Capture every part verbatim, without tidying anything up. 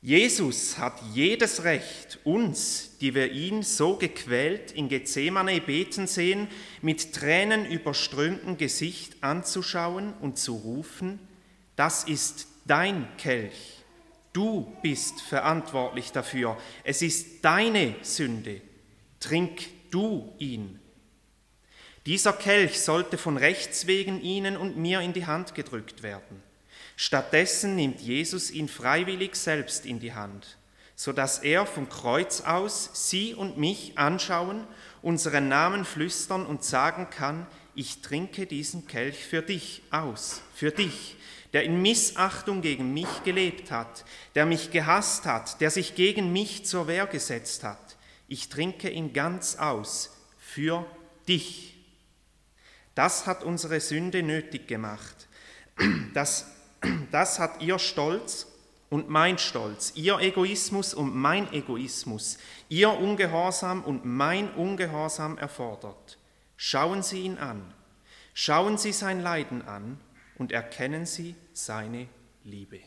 Jesus hat jedes Recht, uns, die wir ihn so gequält in Gethsemane beten sehen, mit Tränen überströmtem Gesicht anzuschauen und zu rufen: Das ist dein Kelch. Du bist verantwortlich dafür. Es ist deine Sünde. Trink du ihn. Dieser Kelch sollte von Rechts wegen Ihnen und mir in die Hand gedrückt werden. Stattdessen nimmt Jesus ihn freiwillig selbst in die Hand, sodass er vom Kreuz aus Sie und mich anschauen, unseren Namen flüstern und sagen kann: Ich trinke diesen Kelch für dich aus, für dich, der in Missachtung gegen mich gelebt hat, der mich gehasst hat, der sich gegen mich zur Wehr gesetzt hat. Ich trinke ihn ganz aus, für dich. Das hat unsere Sünde nötig gemacht. Das Das hat ihr Stolz und mein Stolz, ihr Egoismus und mein Egoismus, ihr Ungehorsam und mein Ungehorsam erfordert. Schauen Sie ihn an, schauen Sie sein Leiden an und erkennen Sie seine Liebe.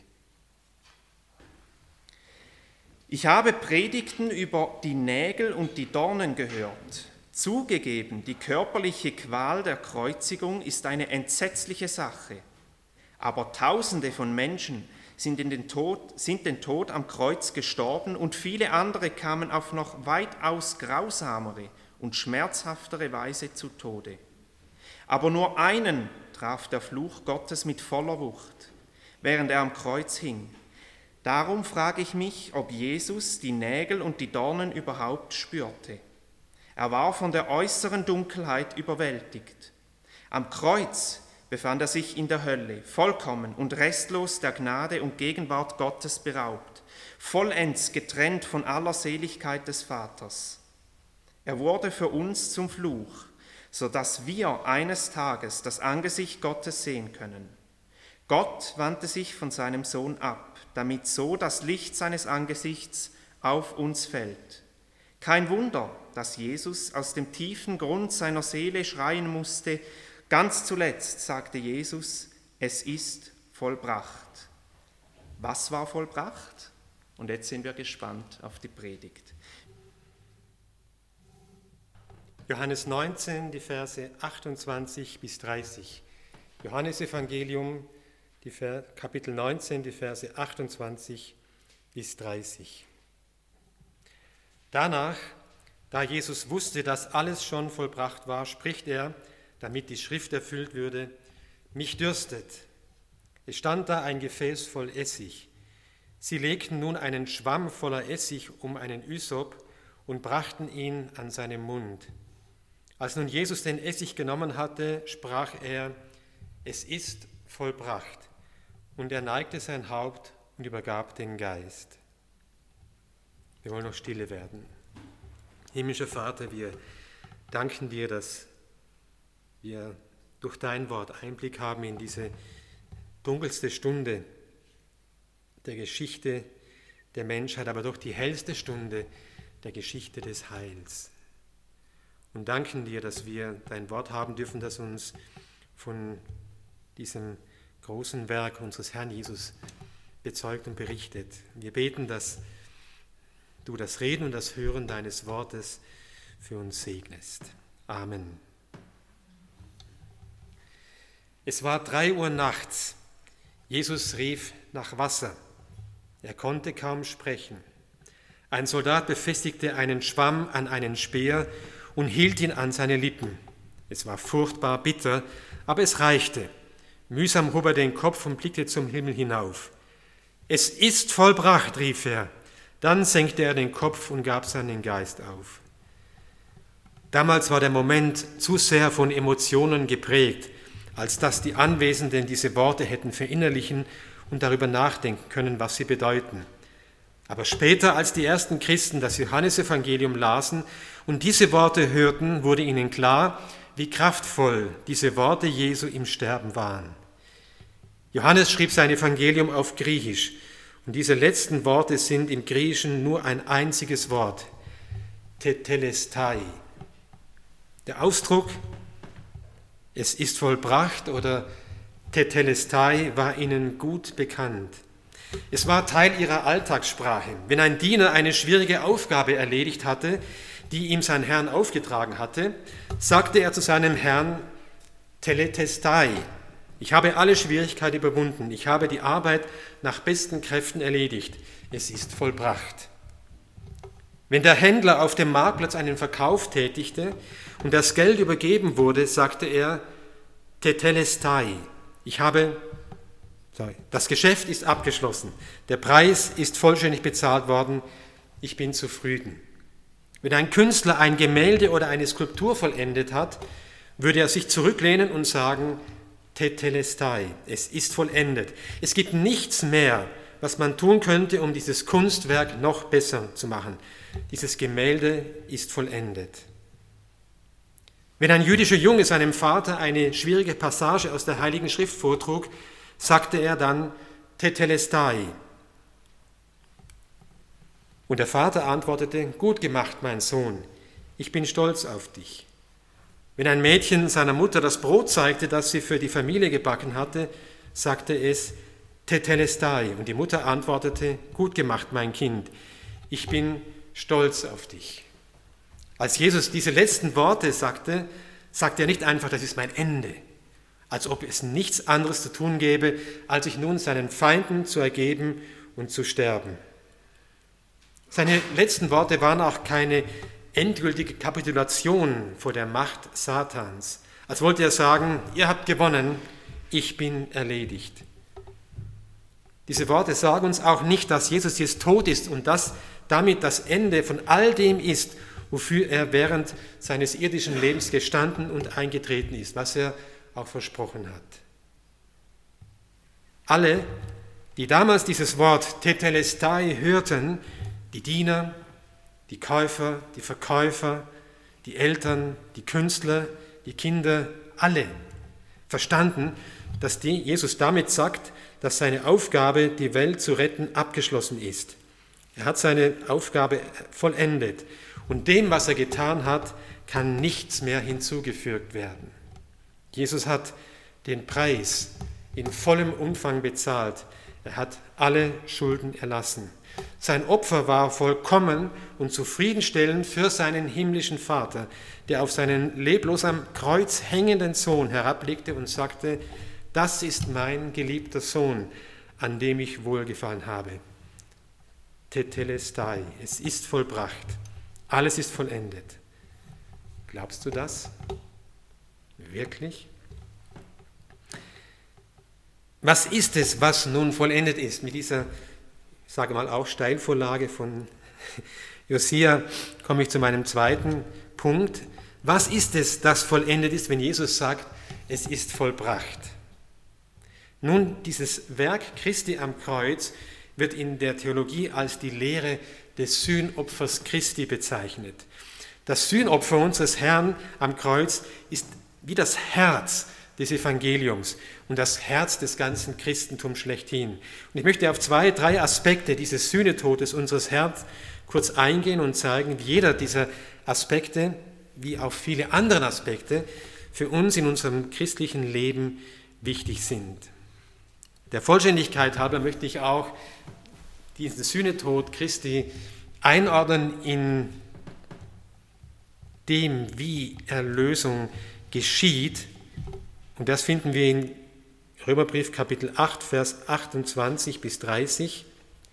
Ich habe Predigten über die Nägel und die Dornen gehört. Zugegeben, die körperliche Qual der Kreuzigung ist eine entsetzliche Sache. Aber Tausende von Menschen sind, in den Tod, sind den Tod am Kreuz gestorben und viele andere kamen auf noch weitaus grausamere und schmerzhaftere Weise zu Tode. Aber nur einen traf der Fluch Gottes mit voller Wucht, während er am Kreuz hing. Darum frage ich mich, ob Jesus die Nägel und die Dornen überhaupt spürte. Er war von der äußeren Dunkelheit überwältigt. Am Kreuz befand er sich in der Hölle, vollkommen und restlos der Gnade und Gegenwart Gottes beraubt, vollends getrennt von aller Seligkeit des Vaters. Er wurde für uns zum Fluch, sodass wir eines Tages das Angesicht Gottes sehen können. Gott wandte sich von seinem Sohn ab, damit so das Licht seines Angesichts auf uns fällt. Kein Wunder, dass Jesus aus dem tiefen Grund seiner Seele schreien musste: Ganz zuletzt sagte Jesus: Es ist vollbracht. Was war vollbracht? Und jetzt sind wir gespannt auf die Predigt. Johannes neunzehn, die Verse achtundzwanzig bis dreißig. Johannesevangelium, die Ver- Kapitel neunzehn, die Verse achtundzwanzig bis dreißig. Danach, da Jesus wusste, dass alles schon vollbracht war, spricht er, damit die Schrift erfüllt würde: Mich dürstet. Es stand da ein Gefäß voll Essig. Sie legten nun einen Schwamm voller Essig um einen Ysop und brachten ihn an seinen Mund. Als nun Jesus den Essig genommen hatte, sprach er: Es ist vollbracht. Und er neigte sein Haupt und übergab den Geist. Wir wollen noch stille werden. Himmlischer Vater, wir danken dir, dass wir durch dein Wort Einblick haben in diese dunkelste Stunde der Geschichte der Menschheit, aber doch die hellste Stunde der Geschichte des Heils. Und danken dir, dass wir dein Wort haben dürfen, das uns von diesem großen Werk unseres Herrn Jesus bezeugt und berichtet. Wir beten, dass du das Reden und das Hören deines Wortes für uns segnest. Amen. Es war drei Uhr nachts. Jesus rief nach Wasser. Er konnte kaum sprechen. Ein Soldat befestigte einen Schwamm an einen Speer und hielt ihn an seine Lippen. Es war furchtbar bitter, aber es reichte. Mühsam hob er den Kopf und blickte zum Himmel hinauf. Es ist vollbracht, rief er. Dann senkte er den Kopf und gab seinen Geist auf. Damals war der Moment zu sehr von Emotionen geprägt, als dass die Anwesenden diese Worte hätten verinnerlichen und darüber nachdenken können, was sie bedeuten. Aber später, als die ersten Christen das Johannesevangelium lasen und diese Worte hörten, wurde ihnen klar, wie kraftvoll diese Worte Jesu im Sterben waren. Johannes schrieb sein Evangelium auf Griechisch und diese letzten Worte sind im Griechischen nur ein einziges Wort: Tetelestai. Der Ausdruck "Es ist vollbracht" oder Tetelestai war ihnen gut bekannt. Es war Teil ihrer Alltagssprache. Wenn ein Diener eine schwierige Aufgabe erledigt hatte, die ihm sein Herr aufgetragen hatte, sagte er zu seinem Herrn, Tetelestai, ich habe alle Schwierigkeiten überwunden, ich habe die Arbeit nach besten Kräften erledigt, es ist vollbracht. Wenn der Händler auf dem Marktplatz einen Verkauf tätigte und das Geld übergeben wurde, sagte er, Tetelestai, ich habe, sorry, das Geschäft ist abgeschlossen, der Preis ist vollständig bezahlt worden, ich bin zufrieden. Wenn ein Künstler ein Gemälde oder eine Skulptur vollendet hat, würde er sich zurücklehnen und sagen, Tetelestai, es ist vollendet. Es gibt nichts mehr, was man tun könnte, um dieses Kunstwerk noch besser zu machen. Dieses Gemälde ist vollendet. Wenn ein jüdischer Junge seinem Vater eine schwierige Passage aus der Heiligen Schrift vortrug, sagte er dann Tetelestai. Und der Vater antwortete, gut gemacht, mein Sohn, ich bin stolz auf dich. Wenn ein Mädchen seiner Mutter das Brot zeigte, das sie für die Familie gebacken hatte, sagte es Tetelestai. Und die Mutter antwortete, gut gemacht, mein Kind, ich bin stolz auf dich. Als Jesus diese letzten Worte sagte, sagte er nicht einfach, das ist mein Ende, als ob es nichts anderes zu tun gäbe, als sich nun seinen Feinden zu ergeben und zu sterben. Seine letzten Worte waren auch keine endgültige Kapitulation vor der Macht Satans, als wollte er sagen, ihr habt gewonnen, ich bin erledigt. Diese Worte sagen uns auch nicht, dass Jesus jetzt tot ist und dass damit das Ende von all dem ist, wofür er während seines irdischen Lebens gestanden und eingetreten ist, was er auch versprochen hat. Alle, die damals dieses Wort Tetelestai hörten, die Diener, die Käufer, die Verkäufer, die Eltern, die Künstler, die Kinder, alle verstanden, dass die Jesus damit sagt, dass seine Aufgabe, die Welt zu retten, abgeschlossen ist. Er hat seine Aufgabe vollendet und dem, was er getan hat, kann nichts mehr hinzugefügt werden. Jesus hat den Preis in vollem Umfang bezahlt. Er hat alle Schulden erlassen. Sein Opfer war vollkommen und zufriedenstellend für seinen himmlischen Vater, der auf seinen leblos am Kreuz hängenden Sohn herabblickte und sagte, das ist mein geliebter Sohn, an dem ich wohlgefallen habe. Tetelestai, es ist vollbracht, alles ist vollendet. Glaubst du das? Wirklich? Was ist es, was nun vollendet ist? Mit dieser, ich sage mal auch Steilvorlage von Josia komme ich zu meinem zweiten Punkt. Was ist es, das vollendet ist, wenn Jesus sagt, es ist vollbracht? Nun, dieses Werk Christi am Kreuz wird in der Theologie als die Lehre des Sühnopfers Christi bezeichnet. Das Sühnopfer unseres Herrn am Kreuz ist wie das Herz des Evangeliums und das Herz des ganzen Christentums schlechthin. Und ich möchte auf zwei, drei Aspekte dieses Sühnetodes unseres Herrn kurz eingehen und zeigen, wie jeder dieser Aspekte, wie auch viele andere Aspekte, für uns in unserem christlichen Leben wichtig sind. Der Vollständigkeit halber möchte ich auch diesen Sühnetod Christi einordnen in dem, wie Erlösung geschieht. Und das finden wir in Römerbrief Kapitel acht, Vers achtundzwanzig bis dreißig.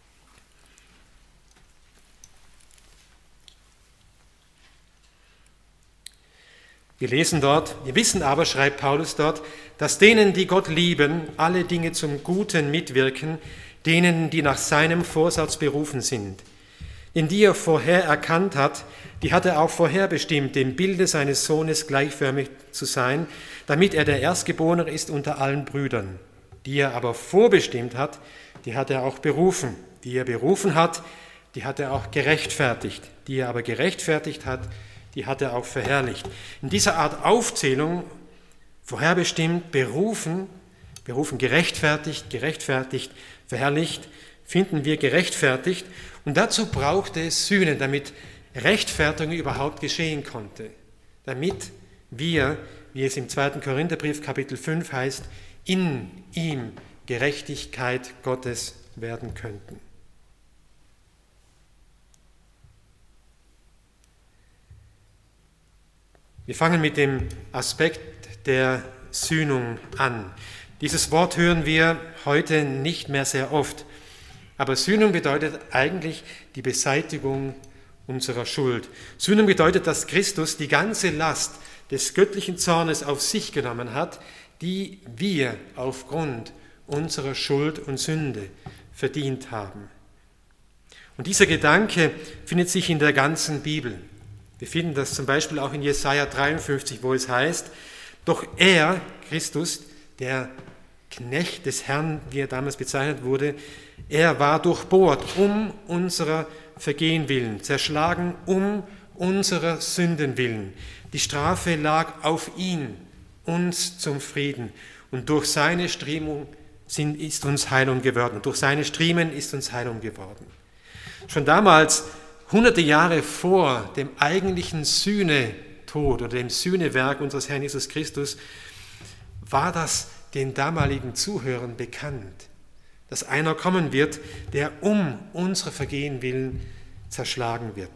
Wir lesen dort, wir wissen aber, schreibt Paulus dort, dass denen, die Gott lieben, alle Dinge zum Guten mitwirken, denen, die nach seinem Vorsatz berufen sind. Denn die er vorher erkannt hat, die hat er auch vorherbestimmt, dem Bilde seines Sohnes gleichförmig zu sein, damit er der Erstgeborene ist unter allen Brüdern. Die er aber vorbestimmt hat, die hat er auch berufen. Die er berufen hat, die hat er auch gerechtfertigt. Die er aber gerechtfertigt hat, die hat er auch verherrlicht. In dieser Art Aufzählung, vorherbestimmt, berufen, berufen gerechtfertigt, gerechtfertigt, verherrlicht, finden wir gerechtfertigt. Und dazu brauchte es Sühne, damit Rechtfertigung überhaupt geschehen konnte. Damit wir, wie es im zweiten Korintherbrief Kapitel fünf heißt, in ihm Gerechtigkeit Gottes werden könnten. Wir fangen mit dem Aspekt der Sühnung an. Dieses Wort hören wir heute nicht mehr sehr oft, aber Sühnung bedeutet eigentlich die Beseitigung unserer Schuld. Sühnung bedeutet, dass Christus die ganze Last des göttlichen Zornes auf sich genommen hat, die wir aufgrund unserer Schuld und Sünde verdient haben. Und dieser Gedanke findet sich in der ganzen Bibel. Wir finden das zum Beispiel auch in Jesaja dreiundfünfzig, wo es heißt, doch er, Christus, der Knecht des Herrn, wie er damals bezeichnet wurde, er war durchbohrt um unserer Vergehen willen, zerschlagen um unserer Sünden willen. Die Strafe lag auf ihn, uns zum Frieden. Und durch seine Striemen ist uns Heilung geworden. Durch seine Striemen ist uns Heilung geworden. Schon damals, hunderte Jahre vor dem eigentlichen Sühnetod oder dem Sühnewerk unseres Herrn Jesus Christus, war das den damaligen Zuhörern bekannt, dass einer kommen wird, der um unsere Vergehen willen zerschlagen wird.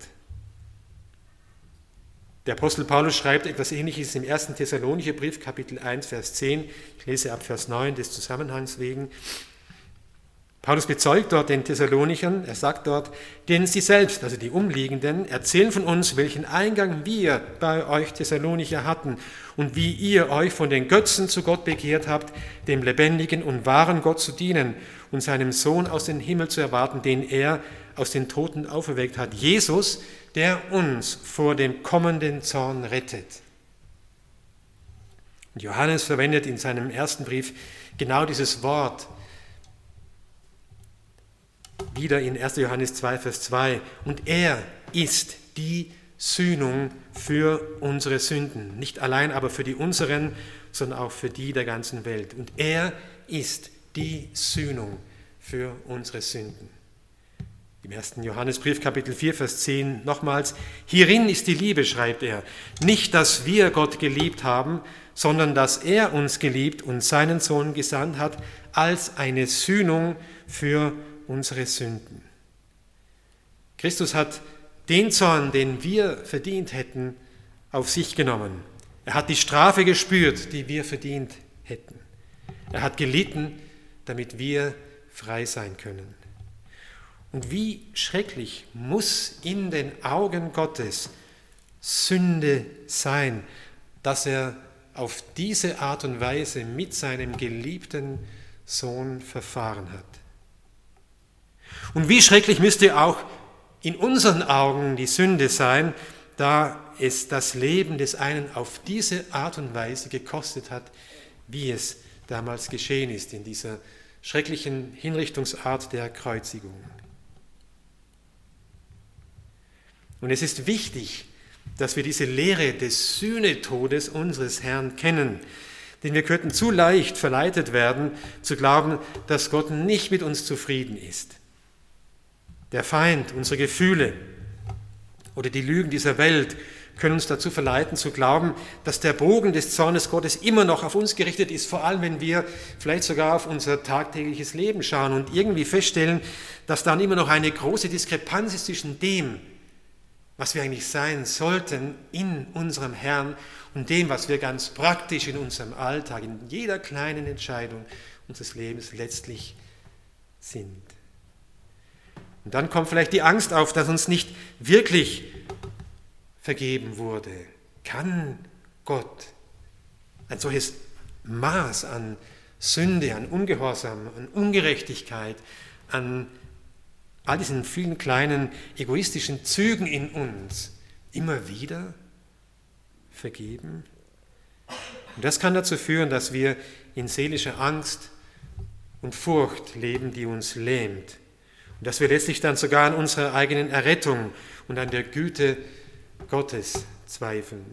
Der Apostel Paulus schreibt etwas Ähnliches im ersten Thessalonicher Brief, Kapitel eins, Vers zehn. Ich lese ab Vers neun des Zusammenhangs wegen. Paulus bezeugt dort den Thessalonichern, er sagt dort, denn sie selbst, also die Umliegenden, erzählen von uns, welchen Eingang wir bei euch Thessalonicher hatten und wie ihr euch von den Götzen zu Gott bekehrt habt, dem lebendigen und wahren Gott zu dienen und seinem Sohn aus dem Himmel zu erwarten, den er aus den Toten auferweckt hat. Jesus, der uns vor dem kommenden Zorn rettet. Und Johannes verwendet in seinem ersten Brief genau dieses Wort, wieder in erster Johannes zwei, Vers zwei. Und er ist die Sühnung für unsere Sünden. Nicht allein aber für die unseren, sondern auch für die der ganzen Welt. Und er ist die Sühnung für unsere Sünden. Im ersten Johannesbrief, Kapitel vier, Vers zehn, nochmals, hierin ist die Liebe, schreibt er, nicht, dass wir Gott geliebt haben, sondern dass er uns geliebt und seinen Sohn gesandt hat, als eine Sühnung für unsere Sünden. Christus hat den Zorn, den wir verdient hätten, auf sich genommen. Er hat die Strafe gespürt, die wir verdient hätten. Er hat gelitten, damit wir frei sein können. Und wie schrecklich muss in den Augen Gottes Sünde sein, dass er auf diese Art und Weise mit seinem geliebten Sohn verfahren hat. Und wie schrecklich müsste auch in unseren Augen die Sünde sein, da es das Leben des einen auf diese Art und Weise gekostet hat, wie es damals geschehen ist, in dieser schrecklichen Hinrichtungsart der Kreuzigung. Und es ist wichtig, dass wir diese Lehre des Sühnetodes unseres Herrn kennen, denn wir könnten zu leicht verleitet werden, zu glauben, dass Gott nicht mit uns zufrieden ist. Der Feind, unsere Gefühle oder die Lügen dieser Welt können uns dazu verleiten, zu glauben, dass der Bogen des Zornes Gottes immer noch auf uns gerichtet ist, vor allem wenn wir vielleicht sogar auf unser tagtägliches Leben schauen und irgendwie feststellen, dass dann immer noch eine große Diskrepanz ist zwischen dem, was wir eigentlich sein sollten in unserem Herrn und dem, was wir ganz praktisch in unserem Alltag, in jeder kleinen Entscheidung unseres Lebens letztlich sind. Und dann kommt vielleicht die Angst auf, dass uns nicht wirklich vergeben wurde. Kann Gott ein solches Maß an Sünde, an Ungehorsam, an Ungerechtigkeit, an all diesen vielen kleinen egoistischen Zügen in uns immer wieder vergeben? Und das kann dazu führen, dass wir in seelischer Angst und Furcht leben, die uns lähmt. Und dass wir letztlich dann sogar an unserer eigenen Errettung und an der Güte Gottes zweifeln.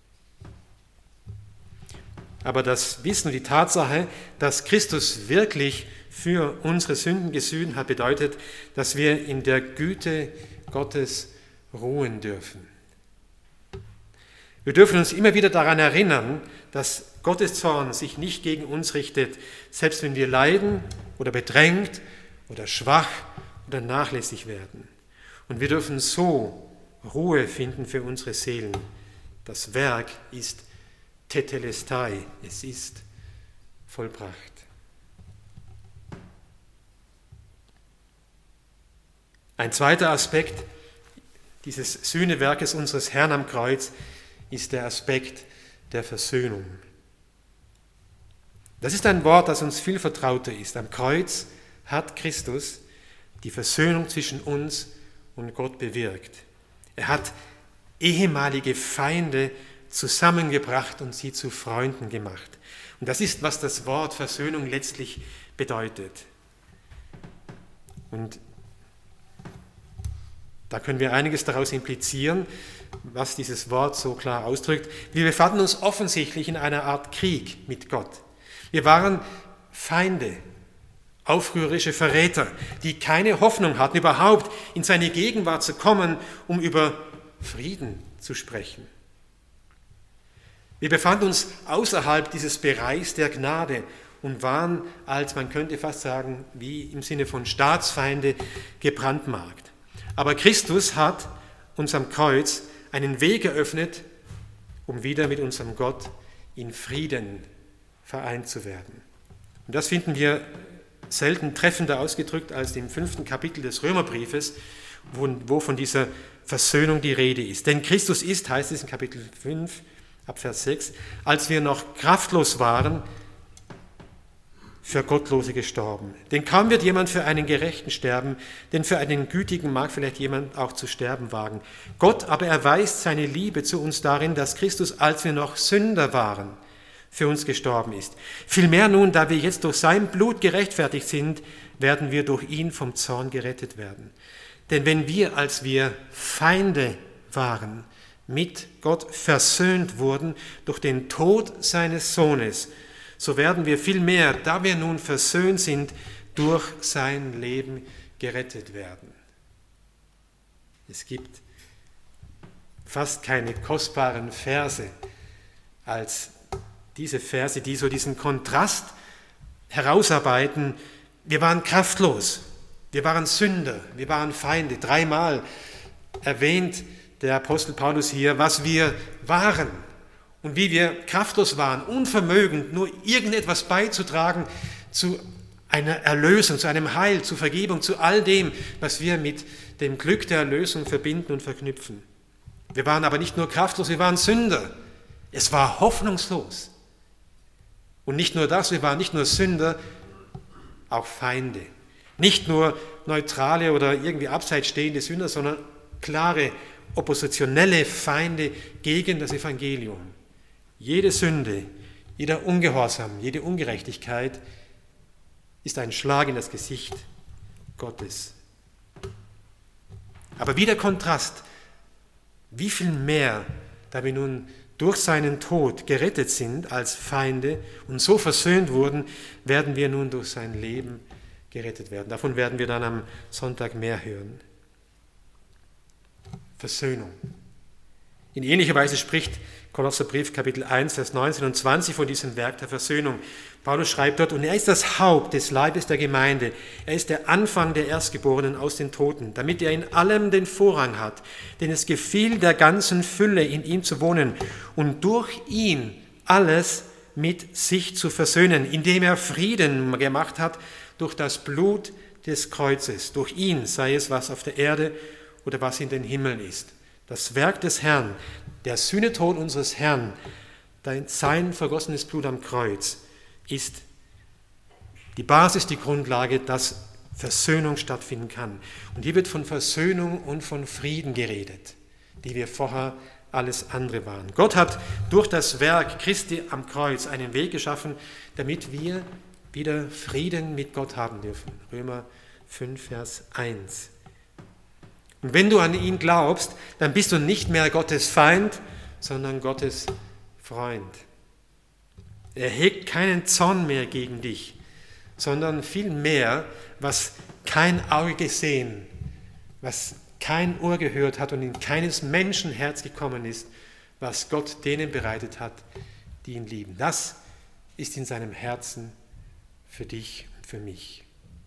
Aber das Wissen und die Tatsache, dass Christus wirklich für unsere Sünden gesühnt hat, bedeutet, dass wir in der Güte Gottes ruhen dürfen. Wir dürfen uns immer wieder daran erinnern, dass Gottes Zorn sich nicht gegen uns richtet, selbst wenn wir leiden oder bedrängt oder schwach oder nachlässig werden. Und wir dürfen so Ruhe finden für unsere Seelen. Das Werk ist Tetelestai, es ist vollbracht. Ein zweiter Aspekt dieses Sühnewerkes unseres Herrn am Kreuz ist der Aspekt der Versöhnung. Das ist ein Wort, das uns viel vertrauter ist. Am Kreuz hat Christus die Versöhnung zwischen uns und Gott bewirkt. Er hat ehemalige Feinde zusammengebracht und sie zu Freunden gemacht. Und das ist, was das Wort Versöhnung letztlich bedeutet. Und da können wir einiges daraus implizieren, was dieses Wort so klar ausdrückt. Wir befanden uns offensichtlich in einer Art Krieg mit Gott. Wir waren Feinde, aufrührerische Verräter, die keine Hoffnung hatten, überhaupt in seine Gegenwart zu kommen, um über Frieden zu sprechen. Wir befanden uns außerhalb dieses Bereichs der Gnade und waren als, man könnte fast sagen, wie im Sinne von Staatsfeinde gebrandmarkt. Aber Christus hat uns am Kreuz einen Weg eröffnet, um wieder mit unserem Gott in Frieden vereint zu werden. Und das finden wir selten treffender ausgedrückt als im fünften Kapitel des Römerbriefes, wo, wo von dieser Versöhnung die Rede ist. Denn Christus ist, heißt es in Kapitel fünf, ab Vers sechs, als wir noch kraftlos waren, für Gottlose gestorben. Denn kaum wird jemand für einen Gerechten sterben, denn für einen Gütigen mag vielleicht jemand auch zu sterben wagen. Gott aber erweist seine Liebe zu uns darin, dass Christus, als wir noch Sünder waren, für uns gestorben ist. Vielmehr nun, da wir jetzt durch sein Blut gerechtfertigt sind, werden wir durch ihn vom Zorn gerettet werden. Denn wenn wir, als wir Feinde waren, mit Gott versöhnt wurden durch den Tod seines Sohnes, so werden wir vielmehr, da wir nun versöhnt sind, durch sein Leben gerettet werden. Es gibt fast keine kostbaren Verse als diese Verse, die so diesen Kontrast herausarbeiten. Wir waren kraftlos, wir waren Sünder, wir waren Feinde. Dreimal erwähnt der Apostel Paulus hier, was wir waren. Und wie wir kraftlos waren, unvermögend, nur irgendetwas beizutragen zu einer Erlösung, zu einem Heil, zu Vergebung, zu all dem, was wir mit dem Glück der Erlösung verbinden und verknüpfen. Wir waren aber nicht nur kraftlos, wir waren Sünder. Es war hoffnungslos. Und nicht nur das, wir waren nicht nur Sünder, auch Feinde. Nicht nur neutrale oder irgendwie abseits stehende Sünder, sondern klare, oppositionelle Feinde gegen das Evangelium. Jede Sünde, jeder Ungehorsam, jede Ungerechtigkeit ist ein Schlag in das Gesicht Gottes. Aber wie der Kontrast, wie viel mehr, da wir nun durch seinen Tod gerettet sind als Feinde und so versöhnt wurden, werden wir nun durch sein Leben gerettet werden. Davon werden wir dann am Sonntag mehr hören. Versöhnung. In ähnlicher Weise spricht Kolosserbrief Kapitel eins, Vers neunzehn und zwanzig von diesem Werk der Versöhnung. Paulus schreibt dort, und er ist das Haupt des Leibes der Gemeinde. Er ist der Anfang der Erstgeborenen aus den Toten, damit er in allem den Vorrang hat. Denn es gefiel der ganzen Fülle, in ihm zu wohnen und durch ihn alles mit sich zu versöhnen, indem er Frieden gemacht hat durch das Blut des Kreuzes. Durch ihn, sei es was auf der Erde oder was in den Himmeln ist. Das Werk des Herrn, der Sühnetod unseres Herrn, sein vergossenes Blut am Kreuz, ist die Basis, die Grundlage, dass Versöhnung stattfinden kann. Und hier wird von Versöhnung und von Frieden geredet, die wir vorher alles andere waren. Gott hat durch das Werk Christi am Kreuz einen Weg geschaffen, damit wir wieder Frieden mit Gott haben dürfen. Römer fünf, Vers eins. Und wenn du an ihn glaubst, dann bist du nicht mehr Gottes Feind, sondern Gottes Freund. Er hegt keinen Zorn mehr gegen dich, sondern vielmehr, was kein Auge gesehen, was kein Ohr gehört hat und in keines Menschen Herz gekommen ist, was Gott denen bereitet hat, die ihn lieben. Das ist in seinem Herzen für dich und für mich.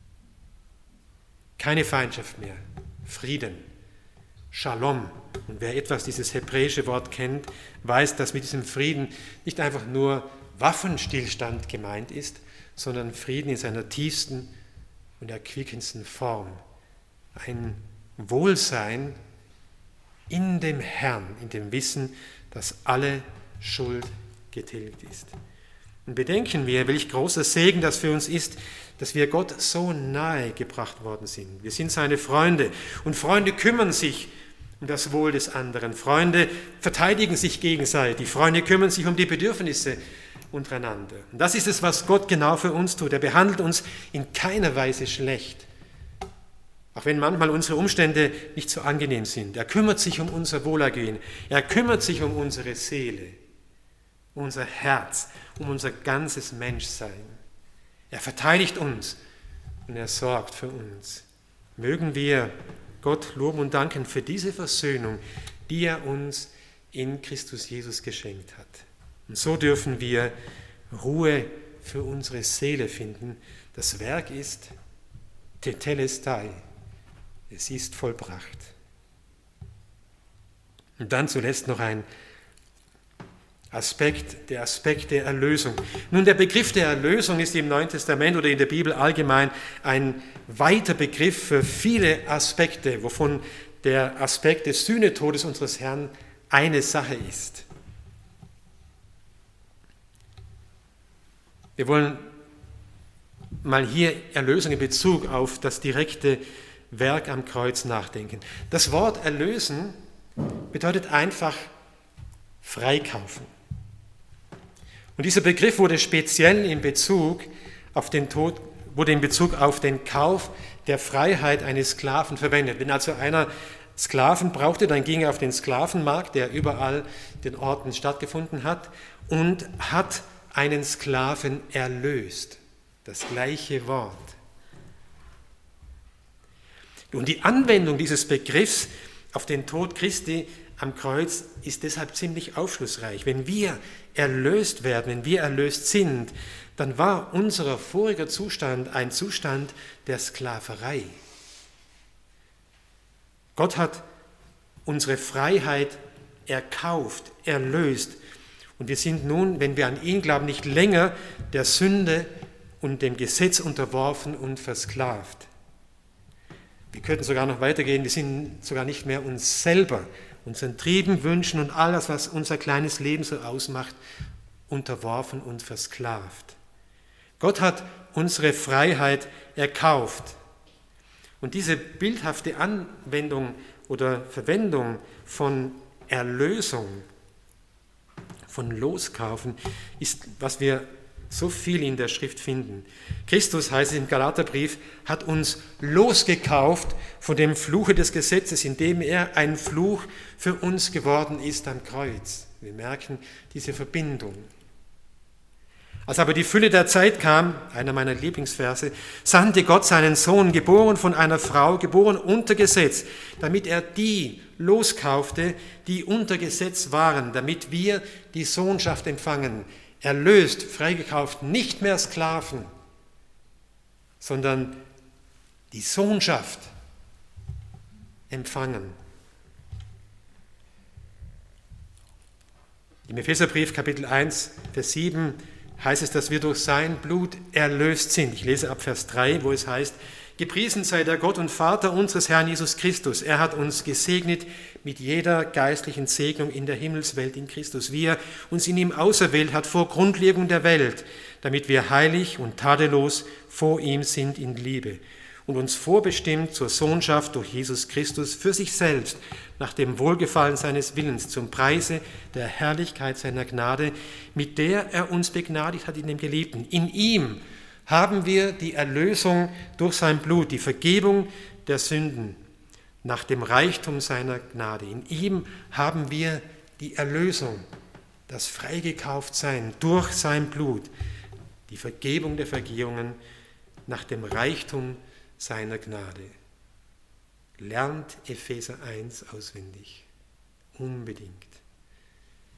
Keine Feindschaft mehr, Frieden, Shalom. Und wer etwas dieses hebräische Wort kennt, weiß, dass mit diesem Frieden nicht einfach nur Waffenstillstand gemeint ist, sondern Frieden in seiner tiefsten und erquickendsten Form. Ein Wohlsein in dem Herrn, in dem Wissen, dass alle Schuld getilgt ist. Und bedenken wir, welch großer Segen das für uns ist, dass wir Gott so nahe gebracht worden sind. Wir sind seine Freunde und Freunde kümmern sich um das Wohl des anderen. Freunde verteidigen sich gegenseitig. Freunde kümmern sich um die Bedürfnisse untereinander. Und das ist es, was Gott genau für uns tut. Er behandelt uns in keiner Weise schlecht. Auch wenn manchmal unsere Umstände nicht so angenehm sind. Er kümmert sich um unser Wohlergehen. Er kümmert sich um unsere Seele, um unser Herz, um unser ganzes Menschsein. Er verteidigt uns und er sorgt für uns. Mögen wir Gott loben und danken für diese Versöhnung, die er uns in Christus Jesus geschenkt hat. Und so dürfen wir Ruhe für unsere Seele finden. Das Werk ist Tetelestai. Es ist vollbracht. Und dann zuletzt noch ein Aspekt, der Aspekt der Erlösung. Nun, der Begriff der Erlösung ist im Neuen Testament oder in der Bibel allgemein ein weiter Begriff für viele Aspekte, wovon der Aspekt des Sühnetodes unseres Herrn eine Sache ist. Wir wollen mal hier Erlösung in Bezug auf das direkte Werk am Kreuz nachdenken. Das Wort erlösen bedeutet einfach freikaufen. Und dieser Begriff wurde speziell in Bezug auf den Tod, wurde in Bezug auf den Kauf der Freiheit eines Sklaven verwendet. Wenn also einer Sklaven brauchte, dann ging er auf den Sklavenmarkt, der überall den Orten stattgefunden hat, und hat einen Sklaven erlöst. Das gleiche Wort. Und die Anwendung dieses Begriffs auf den Tod Christi am Kreuz ist deshalb ziemlich aufschlussreich. Wenn wir erlöst werden, wenn wir erlöst sind, dann war unser voriger Zustand ein Zustand der Sklaverei. Gott hat unsere Freiheit erkauft, erlöst. Und wir sind nun, wenn wir an ihn glauben, nicht länger der Sünde und dem Gesetz unterworfen und versklavt. Wir könnten sogar noch weitergehen, wir sind sogar nicht mehr uns selber, unseren Trieben, Wünschen und alles, was unser kleines Leben so ausmacht, unterworfen und versklavt. Gott hat unsere Freiheit erkauft. Und diese bildhafte Anwendung oder Verwendung von Erlösung, von Loskaufen, ist, was wir so viel in der Schrift finden. Christus, heißt es im Galaterbrief, hat uns losgekauft von dem Fluche des Gesetzes, indem er ein Fluch für uns geworden ist am Kreuz. Wir merken diese Verbindung. Als aber die Fülle der Zeit kam, einer meiner Lieblingsverse, sandte Gott seinen Sohn, geboren von einer Frau, geboren unter Gesetz, damit er die loskaufte, die unter Gesetz waren, damit wir die Sohnschaft empfangen, erlöst, freigekauft, nicht mehr Sklaven, sondern die Sohnschaft empfangen. Im Epheserbrief Kapitel eins, Vers sieben heißt es, dass wir durch sein Blut erlöst sind. Ich lese ab Vers drei, wo es heißt: Gepriesen sei der Gott und Vater unseres Herrn Jesus Christus. Er hat uns gesegnet mit jeder geistlichen Segnung in der Himmelswelt in Christus, wie er uns in ihm auserwählt hat vor Grundlegung der Welt, damit wir heilig und tadellos vor ihm sind in Liebe und uns vorbestimmt zur Sohnschaft durch Jesus Christus für sich selbst, nach dem Wohlgefallen seines Willens, zum Preise der Herrlichkeit seiner Gnade, mit der er uns begnadigt hat in dem Geliebten. In ihm haben wir die Erlösung durch sein Blut, die Vergebung der Sünden, nach dem Reichtum seiner Gnade. In ihm haben wir die Erlösung, das Freigekauftsein durch sein Blut, die Vergebung der Vergehungen nach dem Reichtum seiner Gnade. Lernt Epheser eins auswendig, unbedingt.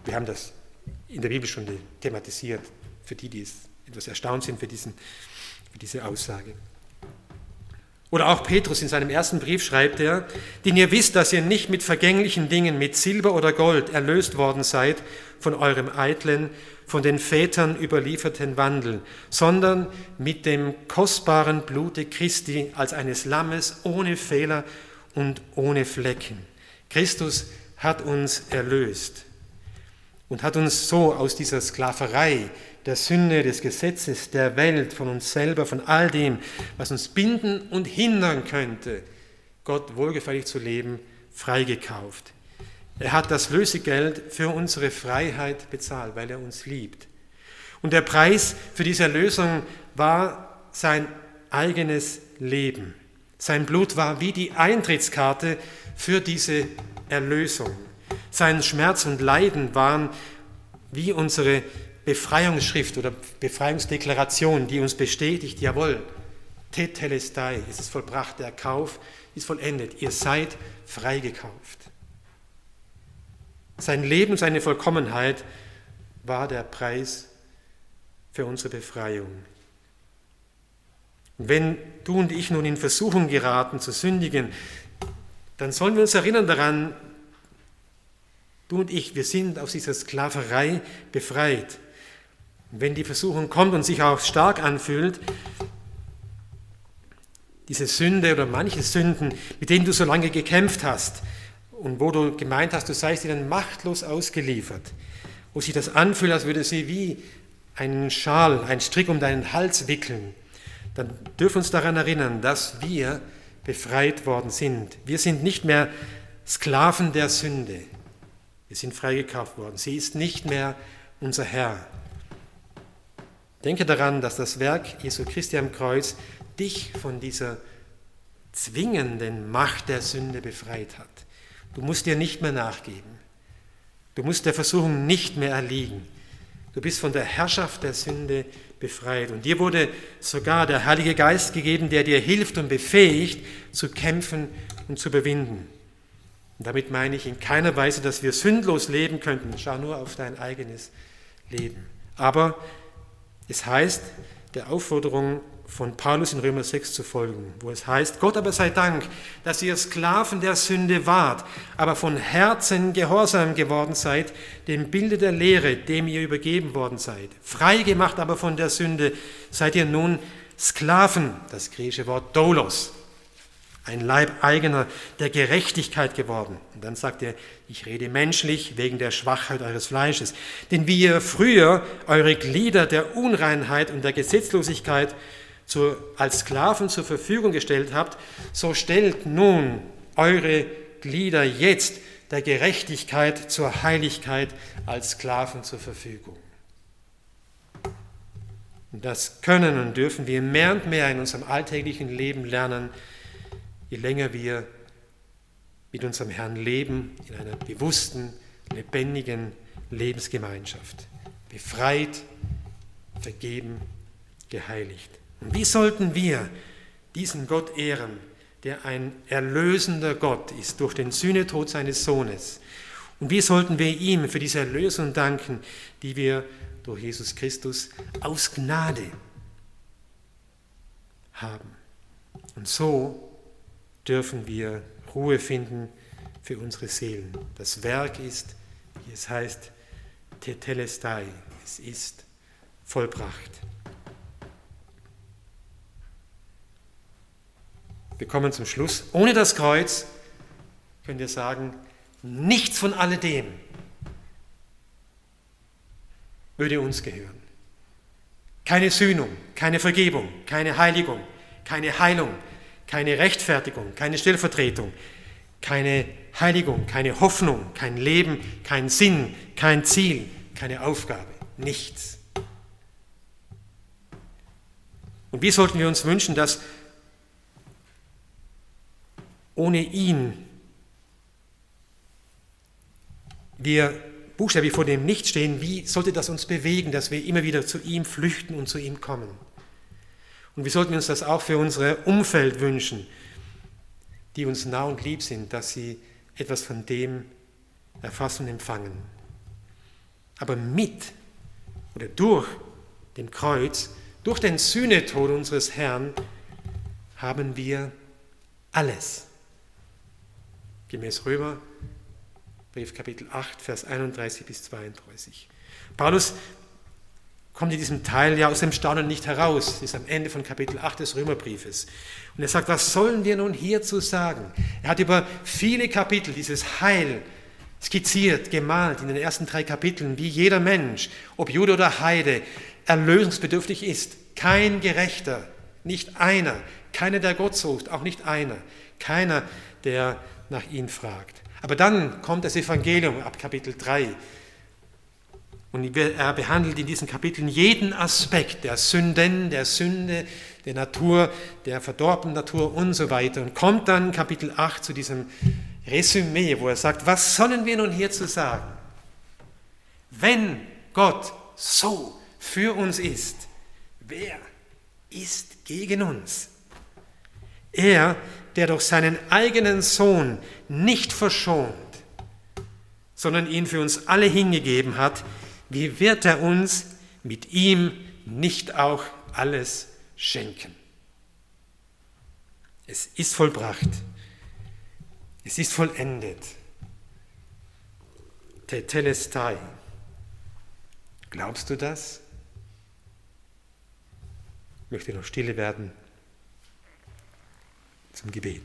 Wir haben das in der Bibelstunde thematisiert, für die, die es etwas erstaunt sind für, diesen, für diese Aussage. Oder auch Petrus in seinem ersten Brief schreibt er, denn ihr wisst, dass ihr nicht mit vergänglichen Dingen, mit Silber oder Gold erlöst worden seid von eurem eitlen, von den Vätern überlieferten Wandel, sondern mit dem kostbaren Blute Christi als eines Lammes ohne Fehler und ohne Flecken. Christus hat uns erlöst und hat uns so aus dieser Sklaverei, der Sünde, des Gesetzes, der Welt, von uns selber, von all dem, was uns binden und hindern könnte, Gott wohlgefällig zu leben, freigekauft. Er hat das Lösegeld für unsere Freiheit bezahlt, weil er uns liebt. Und der Preis für diese Erlösung war sein eigenes Leben. Sein Blut war wie die Eintrittskarte für diese Erlösung. Sein Schmerz und Leiden waren wie unsere Befreiungsschrift oder Befreiungsdeklaration, die uns bestätigt, jawohl, Tetelestai, es ist vollbracht, der Kauf ist vollendet, ihr seid freigekauft. Sein Leben, seine Vollkommenheit war der Preis für unsere Befreiung. Und wenn du und ich nun in Versuchung geraten zu sündigen, dann sollen wir uns erinnern daran, du und ich, wir sind aus dieser Sklaverei befreit. Und wenn die Versuchung kommt und sich auch stark anfühlt, diese Sünde oder manche Sünden, mit denen du so lange gekämpft hast und wo du gemeint hast, du seist ihnen machtlos ausgeliefert, wo sich das anfühlt, als würde sie wie einen Schal, einen Strick um deinen Hals wickeln, dann dürfen wir uns daran erinnern, dass wir befreit worden sind. Wir sind nicht mehr Sklaven der Sünde. Wir sind freigekauft worden. Sie ist nicht mehr unser Herr. Denke daran, dass das Werk Jesu Christi am Kreuz dich von dieser zwingenden Macht der Sünde befreit hat. Du musst dir nicht mehr nachgeben. Du musst der Versuchung nicht mehr erliegen. Du bist von der Herrschaft der Sünde befreit. Und dir wurde sogar der Heilige Geist gegeben, der dir hilft und befähigt, zu kämpfen und zu überwinden. Und damit meine ich in keiner Weise, dass wir sündlos leben könnten. Schau nur auf dein eigenes Leben. Aber es heißt, der Aufforderung von Paulus in Römer sechs zu folgen, wo es heißt, Gott aber sei Dank, dass ihr Sklaven der Sünde wart, aber von Herzen gehorsam geworden seid, dem Bilde der Lehre, dem ihr übergeben worden seid. Frei gemacht aber von der Sünde, seid ihr nun Sklaven, das griechische Wort Doulos, ein Leibeigener der Gerechtigkeit geworden. Und dann sagt er, ich rede menschlich wegen der Schwachheit eures Fleisches. Denn wie ihr früher eure Glieder der Unreinheit und der Gesetzlosigkeit zu, als Sklaven zur Verfügung gestellt habt, so stellt nun eure Glieder jetzt der Gerechtigkeit zur Heiligkeit als Sklaven zur Verfügung. Und das können und dürfen wir mehr und mehr in unserem alltäglichen Leben lernen, je länger wir mit unserem Herrn leben, in einer bewussten, lebendigen Lebensgemeinschaft. Befreit, vergeben, geheiligt. Und wie sollten wir diesen Gott ehren, der ein erlösender Gott ist durch den Sühnetod seines Sohnes? Und wie sollten wir ihm für diese Erlösung danken, die wir durch Jesus Christus aus Gnade haben? Und so dürfen wir Ruhe finden für unsere Seelen. Das Werk ist, wie es heißt, Tetelestai, es ist vollbracht. Wir kommen zum Schluss. Ohne das Kreuz können wir sagen, nichts von alledem würde uns gehören. Keine Sühnung, keine Vergebung, keine Heiligung, keine Heilung, keine Rechtfertigung, keine Stellvertretung, keine Heiligung, keine Hoffnung, kein Leben, kein Sinn, kein Ziel, keine Aufgabe, nichts. Und wie sollten wir uns wünschen, dass ohne ihn wir buchstäblich vor dem Nichts stehen? Wie sollte das uns bewegen, dass wir immer wieder zu ihm flüchten und zu ihm kommen? Und wie sollten wir uns das auch für unser Umfeld wünschen, die uns nah und lieb sind, dass sie etwas von dem erfassen und empfangen? Aber mit oder durch den Kreuz, durch den Sühnetod unseres Herrn, haben wir alles. Gemäß Römer, Brief Kapitel acht, Vers einunddreißig bis zweiunddreißig. Paulus kommt in diesem Teil ja aus dem Staunen nicht heraus. Das ist am Ende von Kapitel acht des Römerbriefes. Und er sagt, was sollen wir nun hierzu sagen? Er hat über viele Kapitel dieses Heil skizziert, gemalt in den ersten drei Kapiteln, wie jeder Mensch, ob Jude oder Heide, erlösungsbedürftig ist. Kein Gerechter, nicht einer, keiner, der Gott sucht, auch nicht einer, keiner, der nach ihm fragt. Aber dann kommt das Evangelium ab Kapitel drei. Und er behandelt in diesen Kapiteln jeden Aspekt der Sünden, der Sünde, der Natur, der verdorbenen Natur und so weiter. Und kommt dann Kapitel acht zu diesem Resümee, wo er sagt, was sollen wir nun hierzu sagen? Wenn Gott so für uns ist, wer ist gegen uns? Er, der durch seinen eigenen Sohn nicht verschont, sondern ihn für uns alle hingegeben hat, wie wird er uns mit ihm nicht auch alles schenken? Es ist vollbracht. Es ist vollendet. Tetelestai. Glaubst du das? Ich möchte noch stille werden zum Gebet.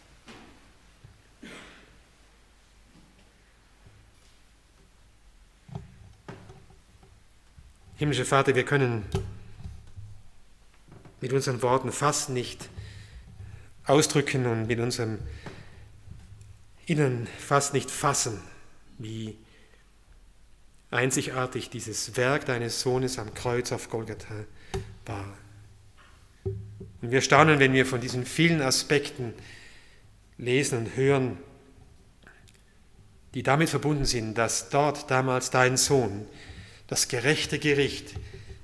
Himmlischer Vater, wir können mit unseren Worten fast nicht ausdrücken und mit unserem Innern fast nicht fassen, wie einzigartig dieses Werk deines Sohnes am Kreuz auf Golgatha war. Und wir staunen, wenn wir von diesen vielen Aspekten lesen und hören, die damit verbunden sind, dass dort damals dein Sohn das gerechte Gericht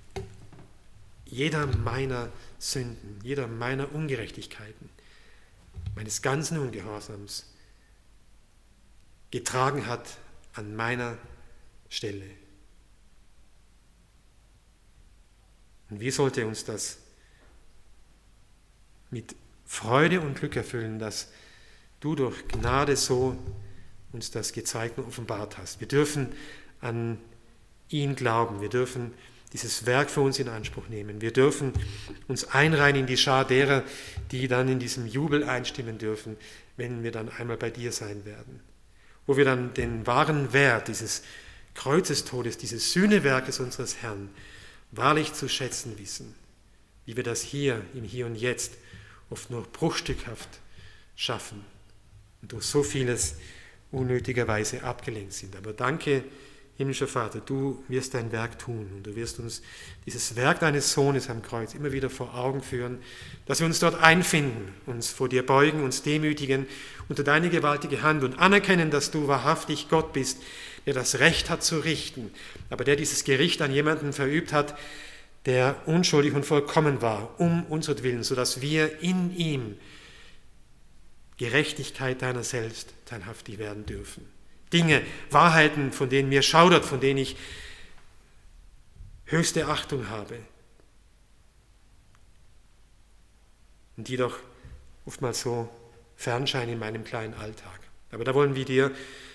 jeder meiner Sünden, jeder meiner Ungerechtigkeiten, meines ganzen Ungehorsams getragen hat an meiner Stelle. Und wie sollte uns das mit Freude und Glück erfüllen, dass du durch Gnade so uns das gezeigt und offenbart hast. Wir dürfen an ihn glauben, wir dürfen dieses Werk für uns in Anspruch nehmen. Wir dürfen uns einreihen in die Schar derer, die dann in diesem Jubel einstimmen dürfen, wenn wir dann einmal bei dir sein werden. Wo wir dann den wahren Wert dieses Kreuzestodes, dieses Sühnewerkes unseres Herrn wahrlich zu schätzen wissen, wie wir das hier im Hier und Jetzt oft nur bruchstückhaft schaffen und durch so vieles unnötigerweise abgelenkt sind. Aber danke, himmlischer Vater, du wirst dein Werk tun und du wirst uns dieses Werk deines Sohnes am Kreuz immer wieder vor Augen führen, dass wir uns dort einfinden, uns vor dir beugen, uns demütigen unter deine gewaltige Hand und anerkennen, dass du wahrhaftig Gott bist, der das Recht hat zu richten, aber der dieses Gericht an jemanden verübt hat, der unschuldig und vollkommen war, um unseretwillen, sodass wir in ihm Gerechtigkeit deiner selbst teilhaftig werden dürfen. Dinge, Wahrheiten, von denen mir schaudert, von denen ich höchste Achtung habe und die doch oftmals so fern scheinen in meinem kleinen Alltag. Aber da wollen wir dir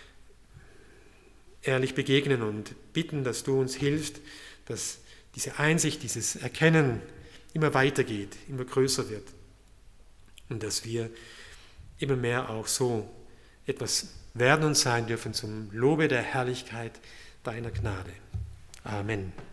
ehrlich begegnen und bitten, dass du uns hilfst, dass diese Einsicht, dieses Erkennen immer weitergeht, immer größer wird und dass wir immer mehr auch so etwas werden und sein dürfen zum Lobe der Herrlichkeit deiner Gnade. Amen.